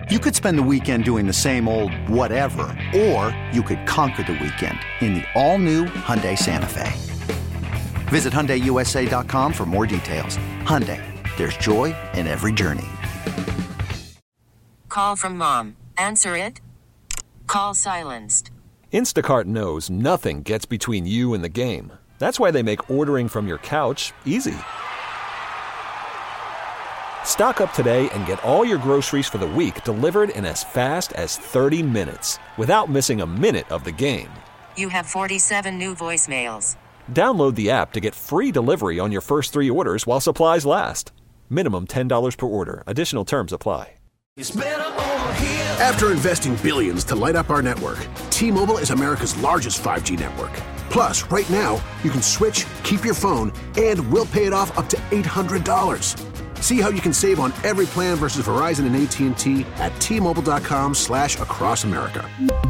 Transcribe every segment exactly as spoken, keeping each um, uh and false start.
You could spend the weekend doing the same old whatever, or you could conquer the weekend in the all-new Hyundai Santa Fe. Visit Hyundai U S A dot com for more details. Hyundai, there's joy in every journey. Call from mom. Answer it. Call silenced. Instacart knows nothing gets between you and the game. That's why they make ordering from your couch easy. Stock up today and get all your groceries for the week delivered in as fast as thirty minutes without missing a minute of the game. You have forty-seven new voicemails. Download the app to get free delivery on your first three orders while supplies last. Minimum ten dollars per order. Additional terms apply. After investing billions to light up our network, T-Mobile is America's largest five G network. Plus, right now, you can switch, keep your phone, and we'll pay it off up to eight hundred dollars. See how you can save on every plan versus Verizon and A T and T at T-Mobile.com slash across America.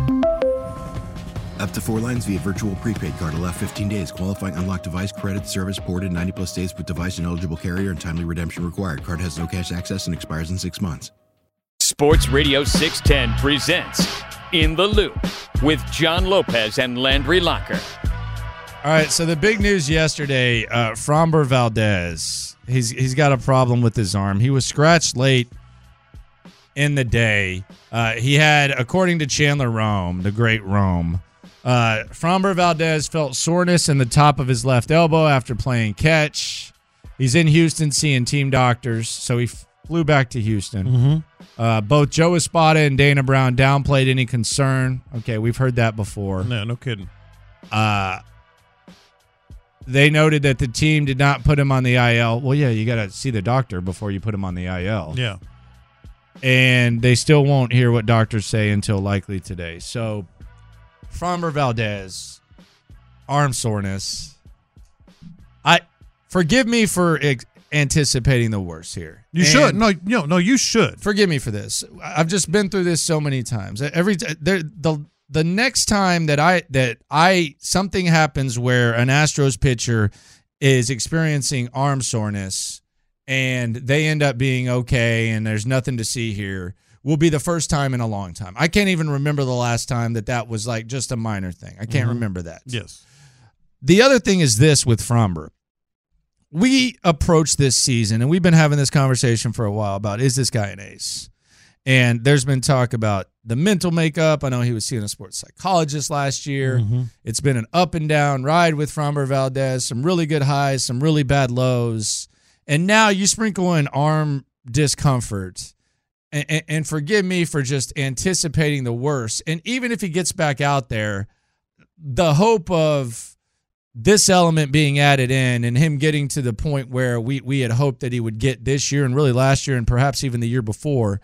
Up to four lines via virtual prepaid card. Allow fifteen days. Qualifying unlocked device credit service ported ninety plus days with device and eligible carrier and timely redemption required. Card has no cash access and expires in six months. Sports Radio six ten presents In the Loop with John Lopez and Landry Locker. All right, so the big news yesterday, uh, Framber Valdez, he's he's got a problem with his arm. He was scratched late in the day. Uh, he had, according to Chandler Rome, the great Rome, uh, Framber Valdez felt soreness in the top of his left elbow after playing catch. He's in Houston seeing team doctors, so he flew back to Houston. Mm-hmm. Uh, both Joe Espada and Dana Brown downplayed any concern. Okay, we've heard that before. No, no kidding. Uh, they noted that the team did not put him on the I L. Well, yeah, you got to see the doctor before you put him on the I L. Yeah. And they still won't hear what doctors say until likely today. So, Framber Valdez, arm soreness. I forgive me for ex- anticipating the worst here. You and should. No, no, no, you should. Forgive me for this. I've just been through this so many times. Every there the the next time that I that I something happens where an Astros pitcher is experiencing arm soreness and they end up being okay and there's nothing to see here, will be the first time in a long time. I can't even remember the last time that that was like just a minor thing. I can't mm-hmm. remember that. Yes. The other thing is this with Framber. We approach this season, and we've been having this conversation for a while about, is this guy an ace? And there's been talk about the mental makeup. I know he was seeing a sports psychologist last year. Mm-hmm. It's been an up and down ride with Framber Valdez, some really good highs, some really bad lows. And now you sprinkle in arm discomfort. And, and, and forgive me for just anticipating the worst. And even if he gets back out there, the hope of this element being added in and him getting to the point where we, we had hoped that he would get this year and really last year and perhaps even the year before,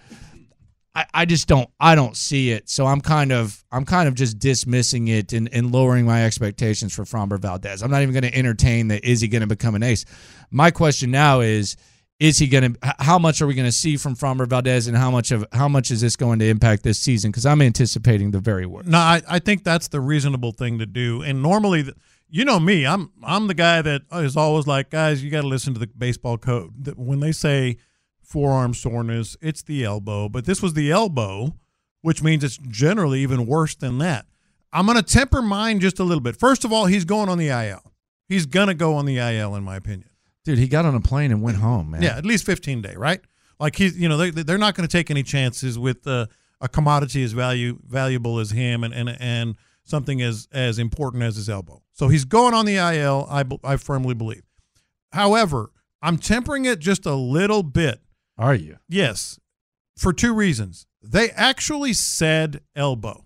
I, I just don't I don't see it. So I'm kind of I'm kind of just dismissing it and, and lowering my expectations for Framber Valdez. I'm not even going to entertain that, is he going to become an ace? My question now is, is he going to how much are we going to see from Framber Valdez, and how much of how much is this going to impact this season? Because I'm anticipating the very worst. No, I, I think that's the reasonable thing to do. And normally, the, you know me, I'm I'm the guy that is always like, guys, you got to listen to the baseball code. When they say forearm soreness, it's the elbow. But this was the elbow, which means it's generally even worse than that. I'm going to temper mine just a little bit. First of all, he's going on the I L. He's going to go on the I L, in my opinion. Dude, he got on a plane and went home, man. Yeah, at least fifteen day, right? Like he's, you know, they they're not going to take any chances with uh, a commodity as value valuable as him and and and something as as important as his elbow. So he's going on the I L. I I firmly believe. However, I'm tempering it just a little bit. Are you? Yes, for two reasons. They actually said elbow.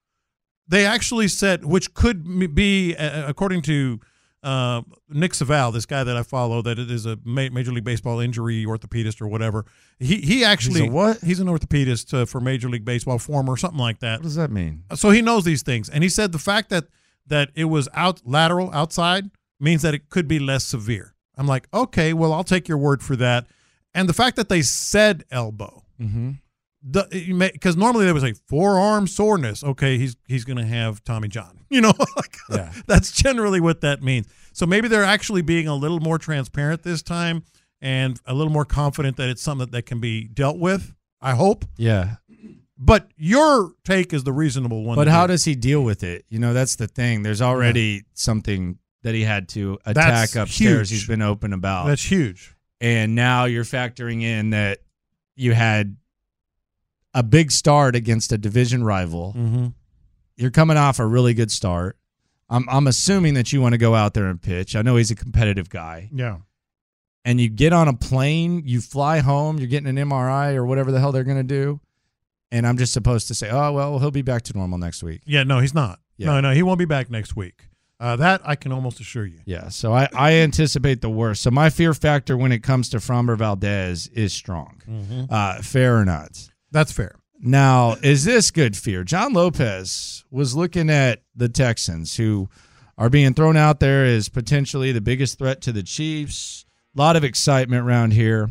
They actually said, which could be, uh, according to Uh, Nick Saval, this guy that I follow, that it is a ma- Major League Baseball injury orthopedist or whatever. He he actually He's a what? He's an orthopedist uh, for Major League Baseball, former, something like that. What does that mean? So he knows these things, and he said the fact that that it was out lateral outside means that it could be less severe. I'm like, okay, well, I'll take your word for that. And the fact that they said elbow, mm-hmm. because normally they would say forearm soreness. Okay, he's he's going to have Tommy John. You know, like, yeah. That's generally what that means. So maybe they're actually being a little more transparent this time and a little more confident that it's something that, that can be dealt with. I hope. Yeah. But your take is the reasonable one. But to how do. does he deal with it? You know, that's the thing. There's already yeah. something that he had to attack That's upstairs. huge. He's been open about. That's huge. And now you're factoring in that you had a big start against a division rival. Mm-hmm. You're coming off a really good start. I'm I'm assuming that you want to go out there and pitch. I know he's a competitive guy. Yeah. And you get on a plane, you fly home, you're getting an M R I or whatever the hell they're going to do. And I'm just supposed to say, oh, well, he'll be back to normal next week. Yeah, no, he's not. Yeah. No, no, he won't be back next week. Uh, that I can almost assure you. Yeah, so I, I anticipate the worst. So my fear factor when it comes to Framber Valdez is strong. Mm-hmm. Uh, fair or not? That's fair. Now, is this good fear? John Lopez was looking at the Texans, who are being thrown out there as potentially the biggest threat to the Chiefs. A lot of excitement around here.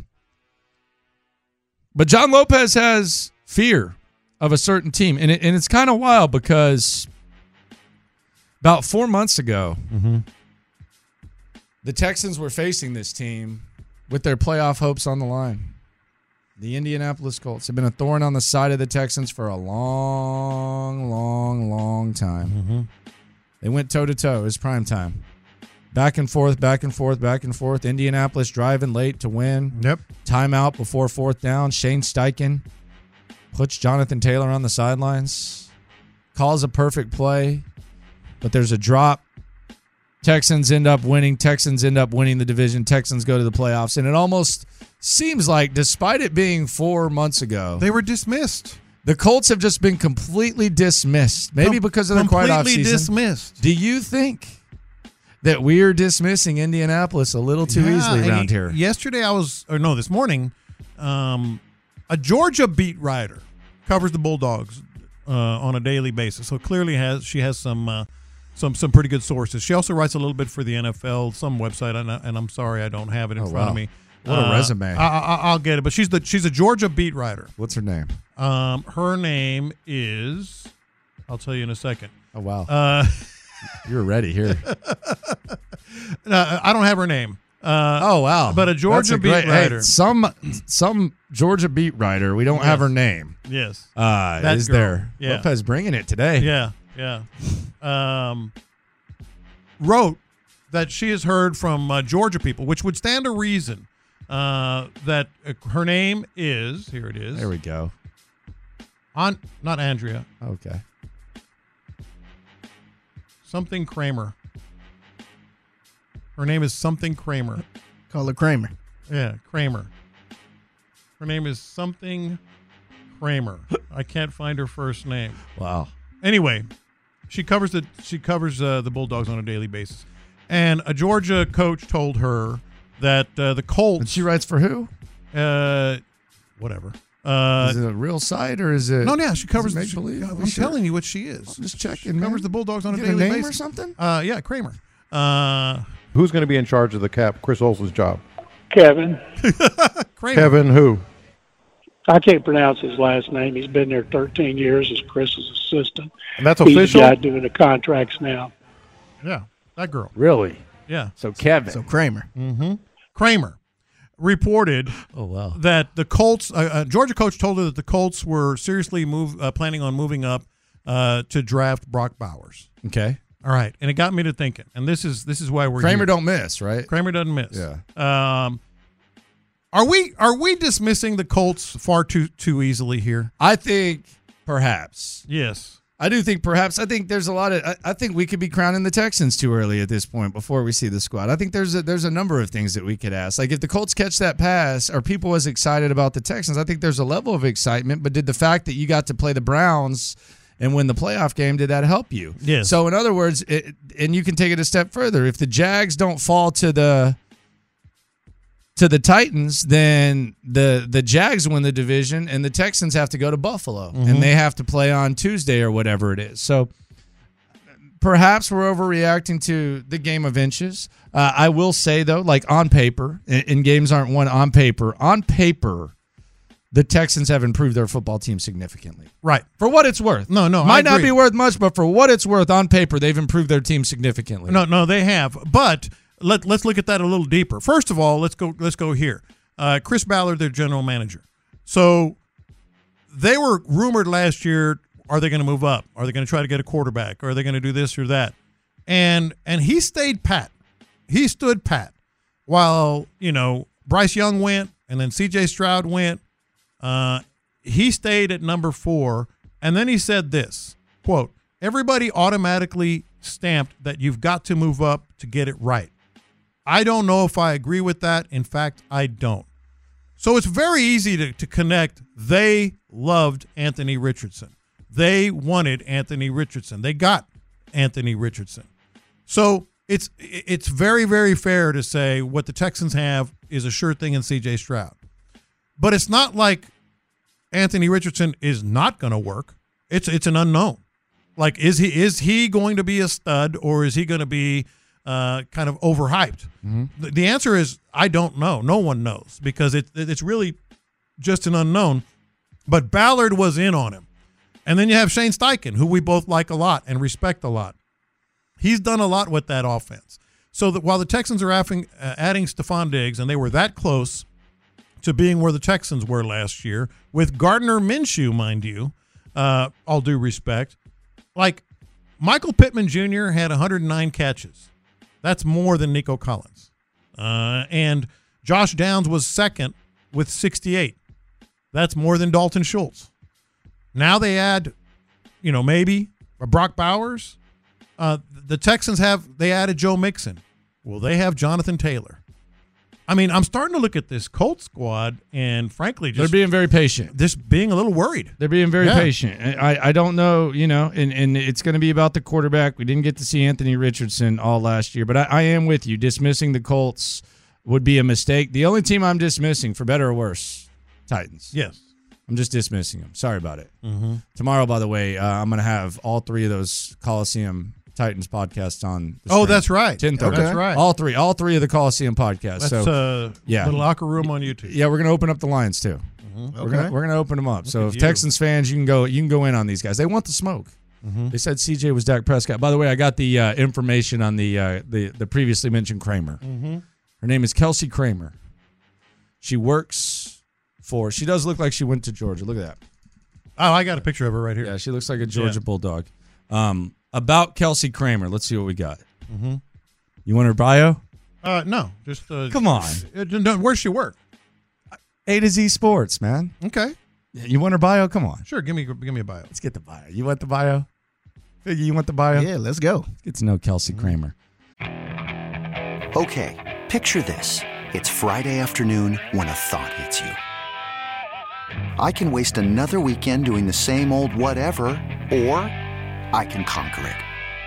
But John Lopez has fear of a certain team. And, it, and it's kind of wild because about four months ago, mm-hmm. the Texans were facing this team with their playoff hopes on the line. The Indianapolis Colts have been a thorn on the side of the Texans for a long, long, long time. Mm-hmm. They went toe-to-toe. It was prime time. Back and forth, back and forth, back and forth. Indianapolis driving late to win. Yep. Timeout before fourth down. Shane Steichen puts Jonathan Taylor on the sidelines. Calls a perfect play, but there's a drop. Texans end up winning. Texans end up winning the division. Texans go to the playoffs. And it almost seems like, despite it being four months ago, they were dismissed. The Colts have just been completely dismissed. Maybe Com- because of the quiet offseason. Completely dismissed. Do you think that we are dismissing Indianapolis a little too yeah, easily around he, here? Yesterday I was, or no, this morning, um, a Georgia beat writer covers the Bulldogs uh, on a daily basis. So clearly has she has some uh, some some pretty good sources. She also writes a little bit for the N F L, some website, and, I, and I'm sorry I don't have it in oh, front wow. of me. What a uh, resume! I, I, I'll get it, but she's the she's a Georgia beat writer. What's her name? Um, her name is, I'll tell you in a second. Oh wow! Uh, You're ready here. uh, I don't have her name. Uh, oh wow! But a Georgia a beat great, writer. Hey, some some Georgia beat writer. We don't yes. have her name. Yes. Uh, that is girl. there? Yeah. Lopez bringing it today. Yeah, yeah. Um, wrote that she has heard from uh, Georgia people, which would stand to reason uh, that uh, her name is, here it is. There we go. On, not Andrea. Okay. Something Kramer. Her name is something Kramer. Call her Kramer. Yeah, Kramer. Her name is something Kramer. I can't find her first name. Wow. Anyway, she covers the she covers uh, the Bulldogs on a daily basis, and a Georgia coach told her that uh, the Colts. And she writes for who? Uh, whatever. Uh, is it a real site or is it? No, yeah, she covers. Make she, believe. I'm sure? telling you what she is. I'm just checking. She man. covers the Bulldogs on a Get daily a name basis or something. Uh, yeah, Kramer. Uh, Who's going to be in charge of the cap? Chris Olsen's job. Kevin. Kramer. Kevin who? I can't pronounce his last name. He's been there thirteen years as Chris's assistant. And that's He's official? the guy doing the contracts now. Yeah, that girl. Really? Yeah. So Kevin. So Kramer. Mm-hmm. Kramer reported oh, wow. that the Colts, uh, uh, Georgia coach told her that the Colts were seriously move, uh, planning on moving up uh, to draft Brock Bowers. Okay. All right, and it got me to thinking, and this is this is why we're Kramer here. don't miss, right? Kramer doesn't miss. Yeah. Um, are we are we dismissing the Colts far too too easily here? I think perhaps. Yes. I do think perhaps. I think there's a lot of. I, I think we could be crowning the Texans too early at this point before we see the squad. I think there's a, there's a number of things that we could ask. Like if the Colts catch that pass, are people as excited about the Texans? I think there's a level of excitement. But did the fact that you got to play the Browns and win the playoff game, did that help you? Yes. So in other words, it, and you can take it a step further. If the Jags don't fall to the to the Titans, then the the Jags win the division, and the Texans have to go to Buffalo, Mm-hmm. and they have to play on Tuesday or whatever it is. So perhaps we're overreacting to the game of inches. Uh, I will say, though, like on paper, and, and games aren't won on paper. On paper, the Texans have improved their football team significantly. Right. For what it's worth. No, no, I Might not agree. be worth much, but for what it's worth, on paper, they've improved their team significantly. No, no, they have. But let let's look at that a little deeper. First of all, let's go let's go here. Uh, Chris Ballard, their general manager. So they were rumored last year, are they going to move up? Are they going to try to get a quarterback? Are they going to do this or that? And and he stayed pat. He stood pat while, you know, Bryce Young went and then C J Stroud went. Uh, he stayed at number four. And then he said this, quote, everybody automatically stamped that you've got to move up to get it right. I don't know if I agree with that. In fact, I don't. So it's very easy to, to connect. They loved Anthony Richardson. They wanted Anthony Richardson. They got Anthony Richardson. So it's it's very, very fair to say what the Texans have is a sure thing in C J Stroud. But it's not like Anthony Richardson is not going to work. It's it's an unknown. Like, is he is he going to be a stud, or is he going to be uh, kind of overhyped? Mm-hmm. The, the answer is I don't know. No one knows, because it, it's really just an unknown. But Ballard was in on him. And then you have Shane Steichen, who we both like a lot and respect a lot. He's done a lot with that offense. So that while the Texans are adding, uh, adding Stephon Diggs, and they were that close to being where the Texans were last year, with Gardner Minshew, mind you, uh, all due respect, like Michael Pittman Junior had one hundred nine catches. That's more than Nico Collins. Uh, and Josh Downs was second with sixty-eight. That's more than Dalton Schultz. Now they add, you know, maybe Brock Bowers. Uh, the Texans have, they added Joe Mixon. Well, they have Jonathan Taylor. I mean, I'm starting to look at this Colts squad, and frankly, just they're being very patient. Just being a little worried. They're being very yeah. patient. I, I don't know, you know, and, and it's going to be about the quarterback. We didn't get to see Anthony Richardson all last year, but I, I am with you. Dismissing the Colts would be a mistake. The only team I'm dismissing, for better or worse, Titans. Yes. I'm just dismissing them. Sorry about it. Mm-hmm. Tomorrow, by the way, uh, I'm going to have all three of those Coliseum Titans podcasts on. The oh, that's right. ten thirty. Okay. That's right. All three. All three of the Coliseum podcasts. That's so, uh, yeah. the locker room on YouTube. Yeah, we're going to open up the lines, too. Mm-hmm. We're Okay. gonna, we're going to open them up. Look so at if you. Texans fans, you can go you can go in on these guys. They want the smoke. Mm-hmm. They said C J was Dak Prescott. By the way, I got the uh, information on the, uh, the the previously mentioned Kramer. Mm-hmm. Her name is Kelsey Kramer. She works for, she does look like she went to Georgia. Look at that. Oh, I got a picture of her right here. Yeah, she looks like a Georgia Yeah. Bulldog. Um, about Kelsey Kramer, let's see what we got. Mm-hmm. You want her bio? Uh, no, just uh, Come on. Uh, no, where's she work? A to Z Sports, man. Okay, You want her bio? Come on. sure. Give me give me a bio. Let's get the bio. You want the bio? Figgy, you want the bio? Yeah, let's go. Let's get to know Kelsey Kramer. Okay, picture this. It's Friday afternoon when a thought hits you. I can waste another weekend doing the same old whatever, or I can conquer it.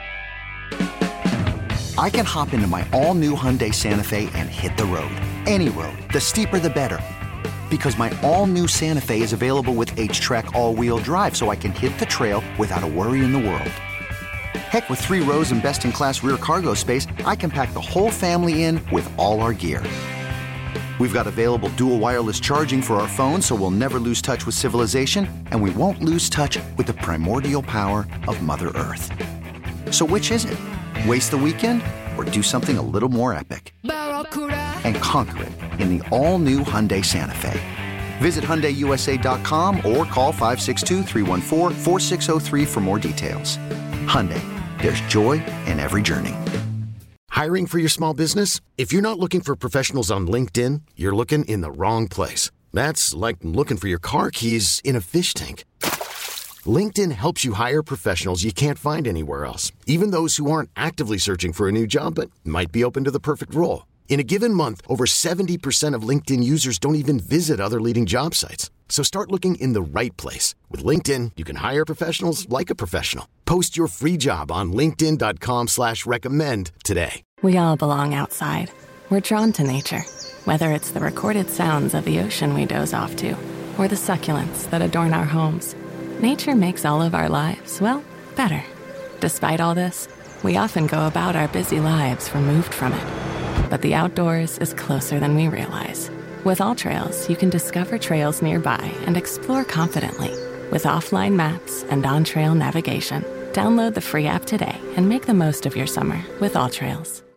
I can hop into my all-new Hyundai Santa Fe and hit the road. Any road. The steeper, the better. Because my all-new Santa Fe is available with H-Track all-wheel drive, so I can hit the trail without a worry in the world. Heck, with three rows and best-in-class rear cargo space, I can pack the whole family in with all our gear. We've got available dual wireless charging for our phones, so we'll never lose touch with civilization, and we won't lose touch with the primordial power of Mother Earth. So which is it? Waste the weekend or do something a little more epic? And conquer it in the all-new Hyundai Santa Fe. Visit Hyundai U S A dot com or call five six two, three one four, four six zero three for more details. Hyundai, there's joy in every journey. Hiring for your small business? If you're not looking for professionals on LinkedIn, you're looking in the wrong place. That's like looking for your car keys in a fish tank. LinkedIn helps you hire professionals you can't find anywhere else, even those who aren't actively searching for a new job but might be open to the perfect role. In a given month, over seventy percent of LinkedIn users don't even visit other leading job sites. So start looking in the right place. With LinkedIn, you can hire professionals like a professional. Post your free job on linkedin dot com slash recommend today. We all belong outside. We're drawn to nature, whether it's the recorded sounds of the ocean we doze off to, or the succulents that adorn our homes. Nature makes all of our lives, well, better. Despite all this, we often go about our busy lives removed from it. But the outdoors is closer than we realize. With AllTrails, you can discover trails nearby and explore confidently. With offline maps and on-trail navigation, download the free app today and make the most of your summer with AllTrails.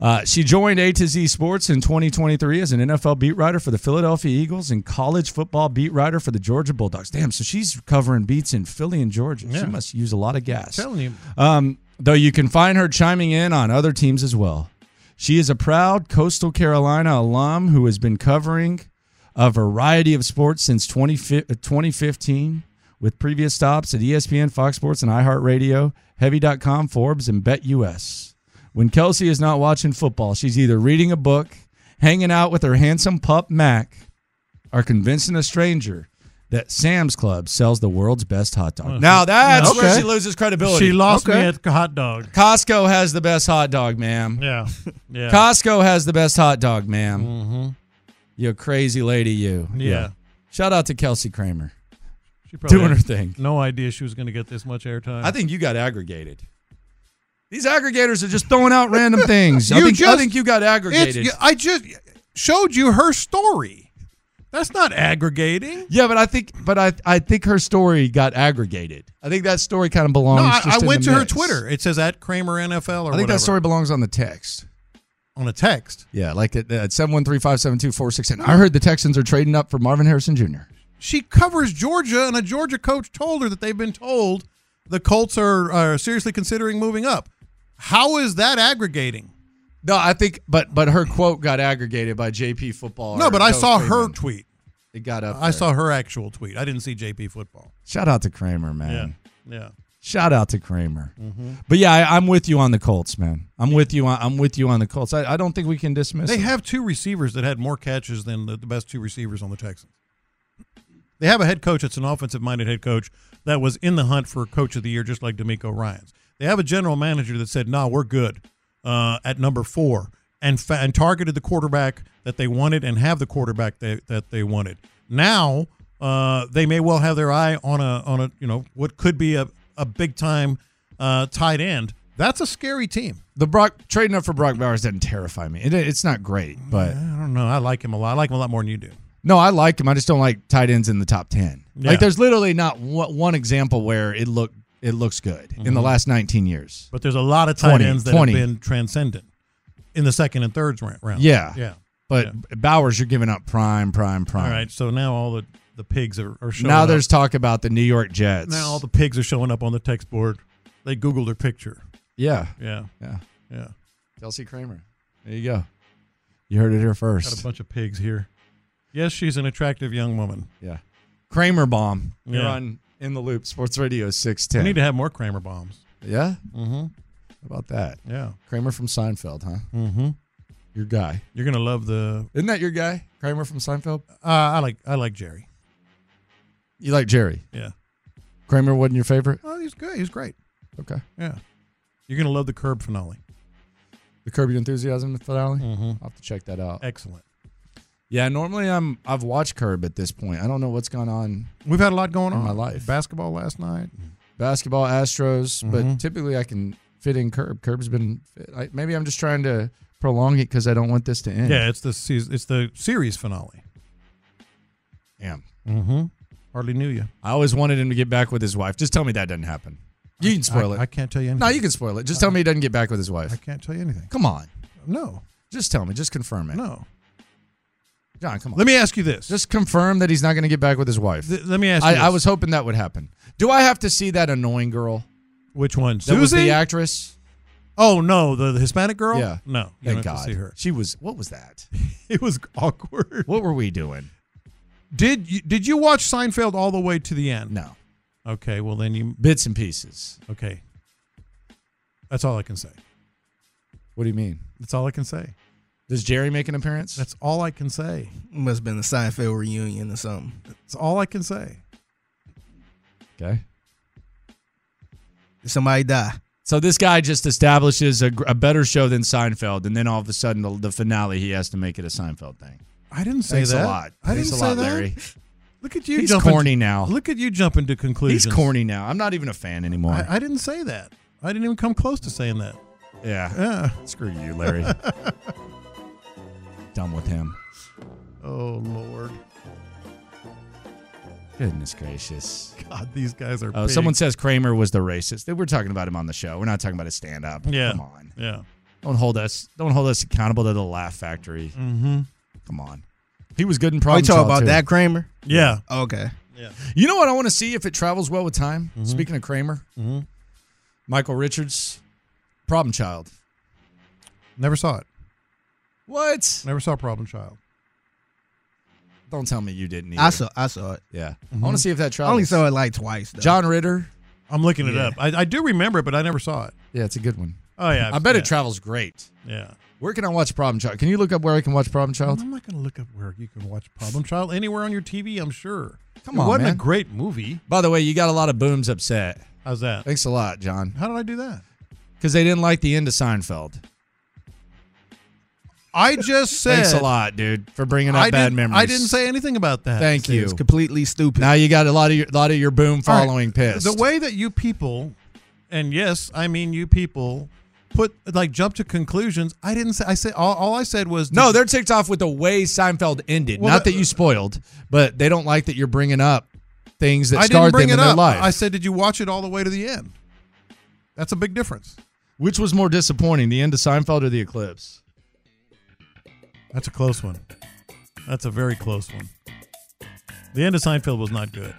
Uh, she joined A to Z Sports in twenty twenty-three as an N F L beat writer for the Philadelphia Eagles and college football beat writer for the Georgia Bulldogs. Damn, so she's covering beats in Philly and Georgia. Yeah. She must use a lot of gas. I'm telling you. Um, though you can find her chiming in on other teams as well. She is a proud Coastal Carolina alum who has been covering a variety of sports since twenty fifteen with previous stops at E S P N, Fox Sports, and iHeartRadio, Heavy dot com, Forbes, and BetUS. When Kelsey is not watching football, she's either reading a book, hanging out with her handsome pup, Mac, or convincing a stranger that Sam's Club sells the world's best hot dog. Oh, now that's okay. where she loses credibility. She lost Okay. me at hot dog. Costco has the best hot dog, ma'am. Yeah. Yeah. Costco has the best hot dog, ma'am. Mm-hmm. You crazy lady, you. Yeah. Shout out to Kelsey Kramer. She probably Doing her had thing. No idea she was going to get this much airtime. I think you got aggregated. These aggregators are just throwing out random things. I You think, I just- think you got aggregated. It's, I just showed you her story. That's not aggregating. Yeah, but I think, but I, I think her story got aggregated. I think that story kind of belongs. No, I, just I in went the to mix. her Twitter. It says at Kramer N F L or I think whatever. that story belongs on the text. On a text. Yeah, like at, at seven one three five seven two four six. I heard the Texans are trading up for Marvin Harrison Junior She covers Georgia, and a Georgia coach told her that they've been told the Colts are, are seriously considering moving up. How is that aggregating? No, I think, but but her quote got aggregated by J P Football. No, but I Coach saw Freeman. her tweet. It got up. I there. saw her actual tweet. I didn't see J P Football. Shout out to Kramer, man. Yeah, yeah. Shout out to Kramer. Mhm. But yeah, I, I'm with you on the Colts, man. I'm with you. On, I'm with you on the Colts. I, I don't think we can dismiss. They them. have two receivers that had more catches than the, the best two receivers on the Texans. They have a head coach that's an offensive-minded head coach that was in the hunt for Coach of the Year, just like D'Amico Ryans. They have a general manager that said, "No, we're good uh, at number four," and fa- and targeted the quarterback that they wanted and have the quarterback they, that they wanted. Now uh, they may well have their eye on a on a you know what could be a a big time uh, tight end. That's a scary team. The Brock trading up for Brock Bowers doesn't terrify me. It, it's not great, but I don't know. I like him a lot. I like him a lot more than you do. no, I like him. I just don't like tight ends in the top ten. Yeah. Like, there's literally not one, one example where it look it looks good in the Mhm. last nineteen years. But there's a lot of tight twenty, ends that twenty. have been transcendent in the second and third ra- round. Yeah, yeah. But yeah. Bowers, you're giving up prime, prime, prime. All right, so now all the, the pigs are, are showing Now up. there's talk about the New York Jets. Now all the pigs are showing up on the text board. They Googled her picture. Yeah. Yeah. Yeah. Yeah. Kelsey Kramer. There you go. You heard it here Got a first. bunch of pigs here. Yes, she's an attractive young woman. Yeah. Kramer bomb. You're Yeah. on In the Loop, Sports Radio six We ten. need to have more Kramer bombs. Yeah? Mm-hmm. How about that? Yeah. Kramer from Seinfeld, huh? Mm-hmm. Your guy. You're gonna love the. Isn't that your guy? Kramer from Seinfeld? Uh, I like I like Jerry. You like Jerry? Yeah. Kramer wasn't your favorite? Oh, he's good. He's great. Okay. Yeah. You're gonna love the Curb finale. The Curb Your Enthusiasm finale? Mm-hmm. I'll have to check that out. Excellent. Yeah, normally I'm I've watched Curb at this point. I don't know what's gone on We've had a lot going in on my life. Basketball last night. Basketball, Astros, Mhm. but typically I can fit in Curb. Curb's been I, maybe I'm just trying to prolong it because I don't want this to end. Yeah, it's the season, it's the series finale. Yeah. Mm-hmm. Hardly knew you. I always wanted him to get back with his wife. Just tell me that doesn't happen. You can spoil I, it. I can't tell you anything. No, you can spoil it. Just tell me he doesn't get back with his wife. I can't tell you anything. Come on. No. Just tell me. Just confirm it. No. John, come on. Let me ask you this. Just confirm that he's not going to get back with his wife. Th- let me ask you I, this. I was hoping that would happen. Do I have to see that annoying girl? Which one? That Susie? was the actress? Oh, no. The, the Hispanic girl? Yeah. No. You Thank don't have God. to see her. She was, what was that? It was awkward. What were we doing? Did you, did you watch Seinfeld all the way to the end? No. Okay, well then you... Bits and pieces. Okay. That's all I can say. What do you mean? That's all I can say. Does Jerry make an appearance? That's all I can say. Must have been the Seinfeld reunion or something. That's all I can say. Okay. Did somebody die? So this guy just establishes a, a better show than Seinfeld, and then all of a sudden the, the finale he has to make it a Seinfeld thing. I didn't say Thanks that. a lot. I Thanks didn't a say lot, that. Larry. Look at you. He's jumping corny to, now. Look at you jumping to conclusions. He's corny now. I'm not even a fan anymore. I, I didn't say that. I didn't even come close to saying that. yeah. Yeah. Screw you, Larry. Done with him. Oh, Lord. Goodness gracious. God, these guys are Oh, big. someone says Kramer was the racist. They were talking about him on the show. We're not talking about his stand-up. Yeah. Come on. Yeah. Don't hold us. Don't hold us accountable to the Laugh Factory. Mm-hmm. Come on. He was good in Oh, Problem you talking Child, about too. that Kramer? Yeah. Okay. Yeah. You know what I want to see if it travels well with time? Mhm. Speaking of Kramer, Mm-hmm. Michael Richards, Problem Child. Never saw it. What? Never saw Problem Child. Don't tell me you didn't either. I saw I saw it. Yeah. Mhm. I want to see if that I travels. only saw it like twice, though. John Ritter. I'm looking it Yeah. up. I, I do remember it, but I never saw it. Yeah, it's a good one. Oh, yeah. I bet yeah. it travels great. Yeah. Where can I watch Problem Child? Can you look up where I can watch Problem Child? I'm not going to look up where you can watch Problem Child. Anywhere on your T V, I'm sure. Come it on, wasn't man. a great movie. By the way, you got a lot of booms upset. How's that? Thanks a lot, John. How did I do that? Because they didn't like the end of Seinfeld. I just said. Thanks a lot, dude, for bringing up I bad didn't- memories. I didn't say anything about that. Thank you. It's completely stupid. Now you got a lot of your lot of your boom All right, following pissed. The way that you people, and yes, I mean you people, put like jump to conclusions. I didn't say. I said all, all I said was No, they're ticked off with the way Seinfeld ended. Well, Not that- that you spoiled, but they don't like that you're bringing up things that I didn't scarred bring them it in their up. life. I said, did you watch it all the way to the end? That's a big difference. Which was more disappointing, the end of Seinfeld or the eclipse? That's a close one. That's a very close one. The end of Seinfeld was not good.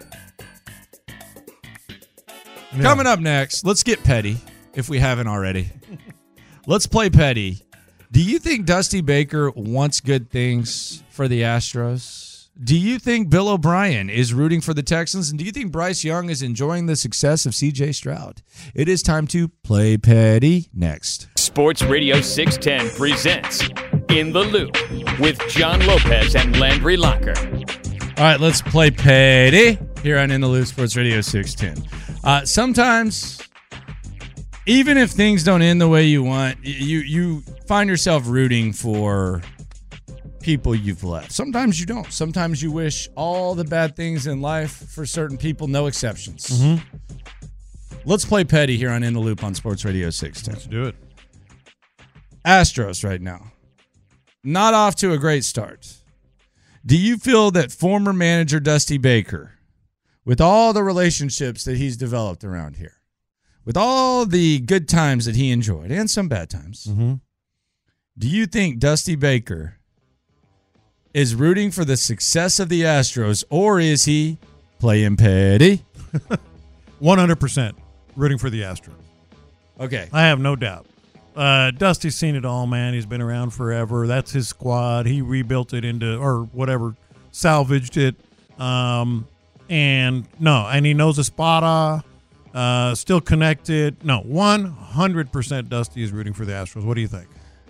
Yeah. Coming up next, let's get petty, if we haven't already. Let's play petty. Do you think Dusty Baker wants good things for the Astros? Do you think Bill O'Brien is rooting for the Texans? And do you think Bryce Young is enjoying the success of C J Stroud? It is time to play petty next. Sports Radio six ten presents In the Loop with John Lopez and Landry Locker. All right, let's play petty here on In the Loop Sports Radio six ten. Uh, sometimes, even if things don't end the way you want, you you find yourself rooting for people you've left. Sometimes you don't. Sometimes you wish all the bad things in life for certain people, no exceptions. Mm-hmm. Let's play petty here on In the Loop on Sports Radio six ten. Let's do it. Astros right now. Not off to a great start. Do you feel that former manager Dusty Baker, with all the relationships that he's developed around here, with all the good times that he enjoyed and some bad times, Mm-hmm. do you think Dusty Baker is rooting for the success of the Astros, or is he playing petty? one hundred percent rooting for the Astros. Okay. I have no doubt. Uh, Dusty's seen it all, man. He's been around forever. That's his squad. He rebuilt it into, or whatever, salvaged it. Um, and no, and he knows Espada, uh, still connected. No, one hundred percent Dusty is rooting for the Astros. What do you think?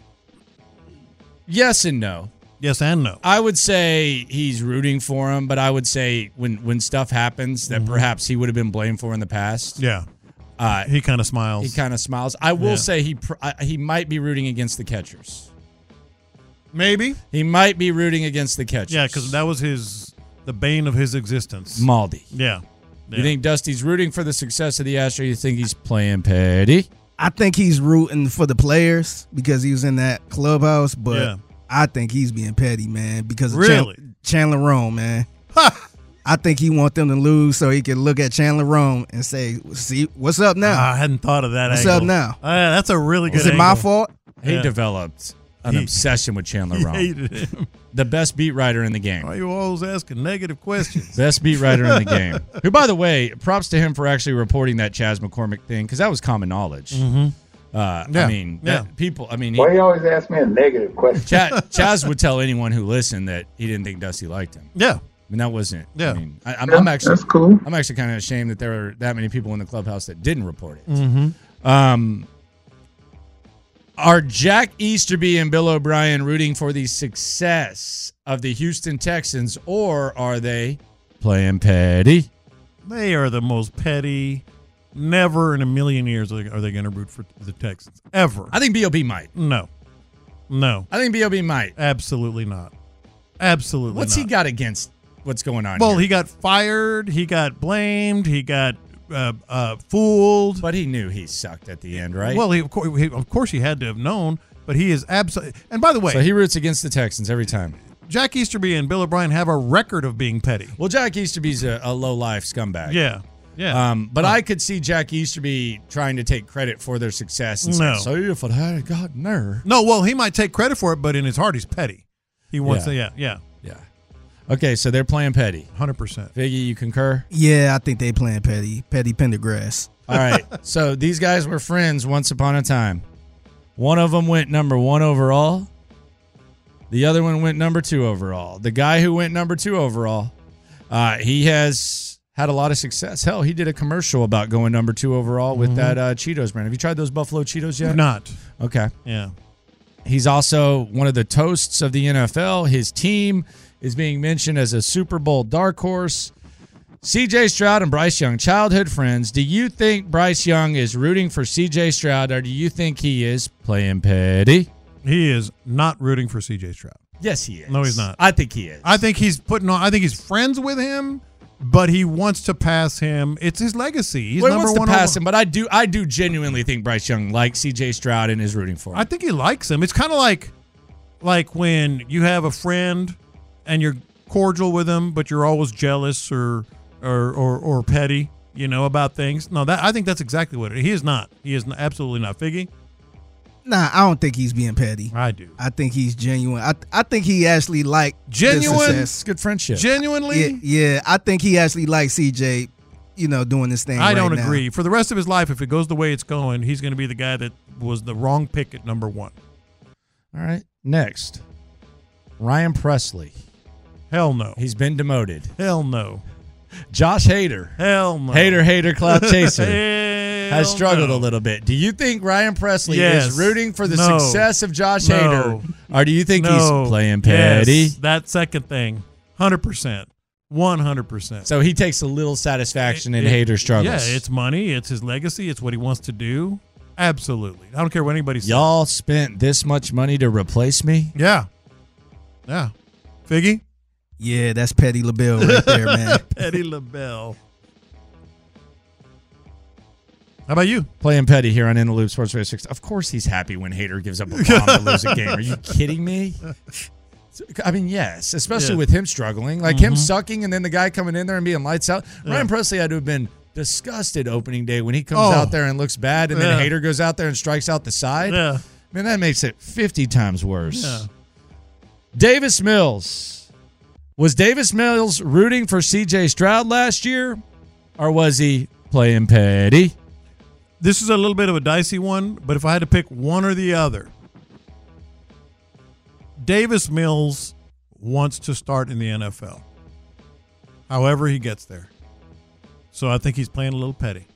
Yes and no. Yes and no. I would say he's rooting for him, but I would say when, when stuff happens that Mhm. perhaps he would have been blamed for in the past. Yeah. Uh, he kind of smiles. He kind of smiles. I will Yeah. say he pr- I- he might be rooting against the catchers. Maybe. He might be rooting against the catchers. Yeah, because that was his the bane of his existence. Maldi. Yeah. You think Dusty's rooting for the success of the Astros? You think he's playing petty? I think he's rooting for the players because he was in that clubhouse, but Yeah. I think he's being petty, man, because of Really? Chan- Chandler Rome, man. I think he want them to lose so he can look at Chandler Rome and say, "See, what's up now?" Ah, I hadn't thought of that. What's angle. up now? Uh, that's a really good. Is it my angle. fault? He Yeah. developed an He- obsession with Chandler he Rome. hated him. The best beat writer in the game. Why are you always asking negative questions? Best beat writer in the game. Who, by the way, props to him for actually reporting that Chaz McCormick thing, because that was common knowledge. Mhm. Uh, Yeah. I mean, Yeah. that- people. I mean, he, Why you always ask me a negative question? Chaz, Chaz would tell anyone who listened that he didn't think Dusty liked him. Yeah. I mean, that wasn't. Yeah. I mean, I, I'm, Yeah, I'm actually. that's cool. I'm actually kind of ashamed that there were that many people in the clubhouse that didn't report it. Mm-hmm. Um, are Jack Easterby and Bill O'Brien rooting for the success of the Houston Texans, or are they playing petty? They are the most petty. Never in a million years are they going to root for the Texans. Ever. I think B O B might. No. No. I think B O B might. Absolutely not. Absolutely What's not. he got against what's going on Well, here? he got fired. He got blamed. He got uh, uh, fooled. But he knew he sucked at the end, right? Well, he, of, course, he, of course he had to have known, but he is absolutely. And by the way, so he roots against the Texans every time. Jack Easterby and Bill O'Brien have a record of being petty. Well, Jack Easterby's a, a low-life scumbag. Yeah. Yeah. Um, but oh. I could see Jack Easterby trying to take credit for their success. And no. say, see if it had gotten there. No, well, he might take credit for it, but in his heart, he's petty. He wants yeah. to, yeah, yeah. Yeah. Okay, so they're playing petty. one hundred percent. Figgy, you concur? Yeah, I think they playing petty. Petty Pendergrass. All right, so these guys were friends once upon a time. One of them went number one overall. The other one went number two overall. The guy who went number two overall, uh, he has had a lot of success. Hell, he did a commercial about going number two overall with mm-hmm. that uh, Cheetos brand. Have you tried those Buffalo Cheetos yet? I've not. Okay. Yeah. He's also one of the toasts of the N F L. His team is being mentioned as a Super Bowl dark horse. C J Stroud and Bryce Young, childhood friends. Do you think Bryce Young is rooting for C J Stroud, or do you think he is playing petty? He is not rooting for C J Stroud. Yes, he is. No, he's not. I think he is. I think he's putting on. I think he's friends with him, but he wants to pass him. It's his legacy. He's well, he number wants one. to pass over. him, but I do. I do genuinely think Bryce Young likes C J Stroud and is rooting for him. I think he likes him. It's kind of like, like when you have a friend and you're cordial with him, but you're always jealous or. Or, or or petty, you know, about things. No, that I think that's exactly what it is. He is not. He is not, absolutely not. Figgy? Nah, I don't think he's being petty. I do. I think he's genuine. I I think he actually like genuine. It's good friendship. Genuinely? Yeah, yeah, I think he actually likes C J, you know, doing this thing. I right don't now. agree. For the rest of his life, if it goes the way it's going, he's going to be the guy that was the wrong pick at number one. All right. Next, Ryan Presley. Hell no. He's been demoted. Hell no. Josh Hader. Hell no. Hater, hater, cloud chaser. Hell has struggled no. a little bit. Do you think Ryan Presley yes. is rooting for the no. success of Josh no. Hader? Or do you think no. he's playing petty? Yes. That second thing. one hundred percent. one hundred percent. So he takes a little satisfaction it, in it, Hader struggles. Yeah, it's money. It's his legacy. It's what he wants to do. Absolutely. I don't care what anybody says. Y'all spent this much money to replace me? Yeah. Yeah. Figgy? Yeah, that's Petty LaBelle right there, man. Petty LaBelle. How about you? Playing petty here on In the Loop Sports Radio six. Of course he's happy when Hader gives up a bomb to lose a game. Are you kidding me? I mean, yes, especially yes. with him struggling. Like mm-hmm. him sucking and then the guy coming in there and being lights out. Yeah. Ryan Presley had to have been disgusted opening day when he comes oh. out there and looks bad and yeah. then Hader goes out there and strikes out the side. Yeah. Man, that makes it fifty times worse. Yeah. Davis Mills. Was Davis Mills rooting for C J Stroud last year, or was he playing petty? This is a little bit of a dicey one, but if I had to pick one or the other, Davis Mills wants to start in the N F L. However he gets there. So I think he's playing a little petty.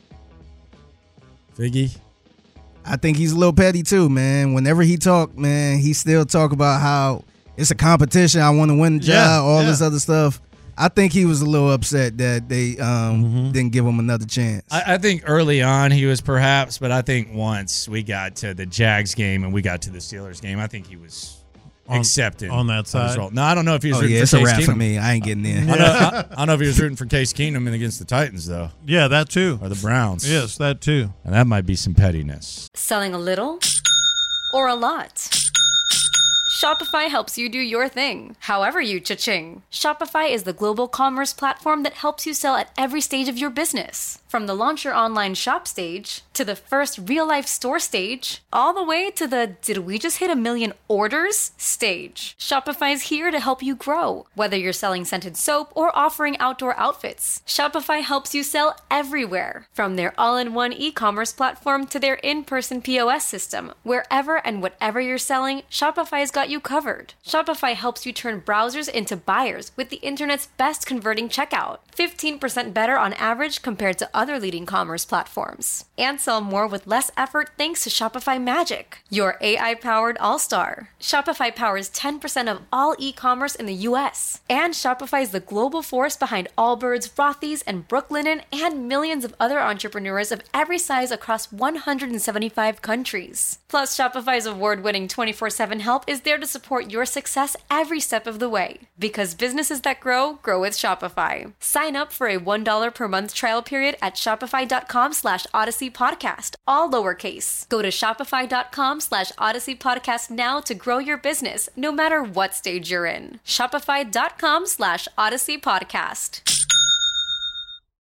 Figgy? I think he's a little petty too, man. Whenever he talk, man, he still talk about how it's a competition. I want to win the job, yeah, all yeah. this other stuff. I think he was a little upset that they um, mm-hmm. didn't give him another chance. I, I think early on he was perhaps, but I think once we got to the Jags game and we got to the Steelers game, I think he was on, accepting on that side. No, I don't know if he was oh, rooting yeah, for it's Case a wrap Keenum. for me. I ain't getting in. I, know, I, I don't know if he was rooting for Case Keenum and against the Titans, though. Yeah, that too. Or the Browns. Yes, that too. And that might be some pettiness. Selling a little or a lot? Shopify helps you do your thing, however you cha-ching. Shopify is the global commerce platform that helps you sell at every stage of your business. From the launch your online shop stage, to the first real-life store stage, all the way to the did we just hit a million orders stage. Shopify's here to help you grow. Whether you're selling scented soap or offering outdoor outfits, Shopify helps you sell everywhere. From their all-in-one e-commerce platform to their in-person P O S system, wherever and whatever you're selling, Shopify's got you covered. Shopify helps you turn browsers into buyers with the internet's best converting checkout. fifteen percent better on average compared to other leading commerce platforms. And sell more with less effort thanks to Shopify Magic, your A I-powered all-star. Shopify powers ten percent of all e-commerce in the U S. And Shopify is the global force behind Allbirds, Rothy's, and Brooklinen, and millions of other entrepreneurs of every size across one hundred seventy-five countries. Plus, Shopify's award-winning twenty-four seven help is there to support your success every step of the way. Because businesses that grow, grow with Shopify. Sign up for a one dollar per month trial period at shopify.com slash Odyssey Podcast, all lowercase. Go to shopify.com slash Odyssey Podcast now to grow your business, no matter what stage you're in. Shopify.com slash Odyssey Podcast.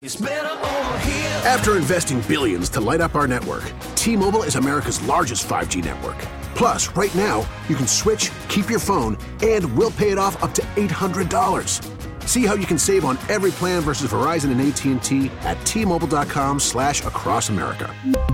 After investing billions to light up our network, T-Mobile is America's largest five G network. Plus, right now, you can switch, keep your phone, and we'll pay it off up to eight hundred dollars. See how you can save on every plan versus Verizon and A T and T at T-Mobile.com slash across America.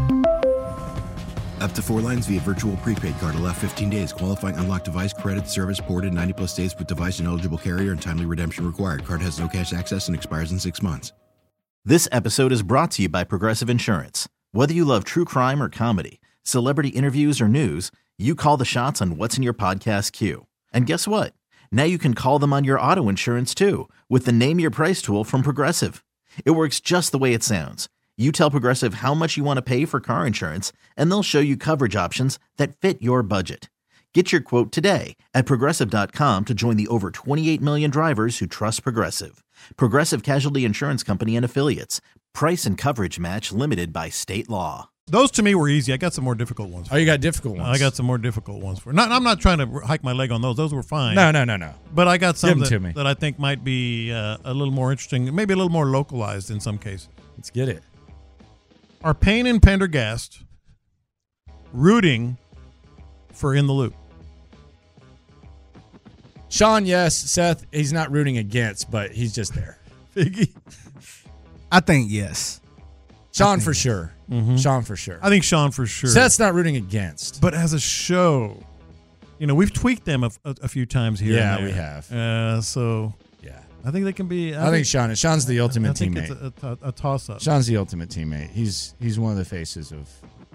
Up to four lines via virtual prepaid card. Allow fifteen days. Qualifying unlocked device credit service ported ninety plus days with device and eligible carrier and timely redemption required. Card has no cash access and expires in six months. This episode is brought to you by Progressive Insurance. Whether you love true crime or comedy, celebrity interviews or news, you call the shots on what's in your podcast queue. And guess what? Now you can call them on your auto insurance too with the Name Your Price tool from Progressive. It works just the way it sounds. You tell Progressive how much you want to pay for car insurance, and they'll show you coverage options that fit your budget. Get your quote today at Progressive dot com to join the over twenty-eight million drivers who trust Progressive. Progressive Casualty Insurance Company and Affiliates. Price and coverage match limited by state law. Those to me were easy. I got some more difficult ones. Oh, you got difficult ones? I got some more difficult ones for. Not, I'm not trying to hike my leg on those. Those were fine. No, no, no, no. But I got some Give 'em that, to me. that I think might be uh, a little more interesting, maybe a little more localized in some cases. Let's get it. Are Payne and Pendergast rooting for In the Loop? Sean, yes. Seth, he's not rooting against, but he's just there. Figgy? I think yes. Sean for sure. Mm-hmm. Sean for sure. I think Sean for sure. Seth's not rooting against. But as a show, you know, we've tweaked them a, a, a few times here. Yeah, and there. we have. Uh, so yeah, I think they can be. I, I think, think Sean. Sean's the ultimate I think teammate. It's a, a, a toss-up. Sean's the ultimate teammate. He's he's one of the faces of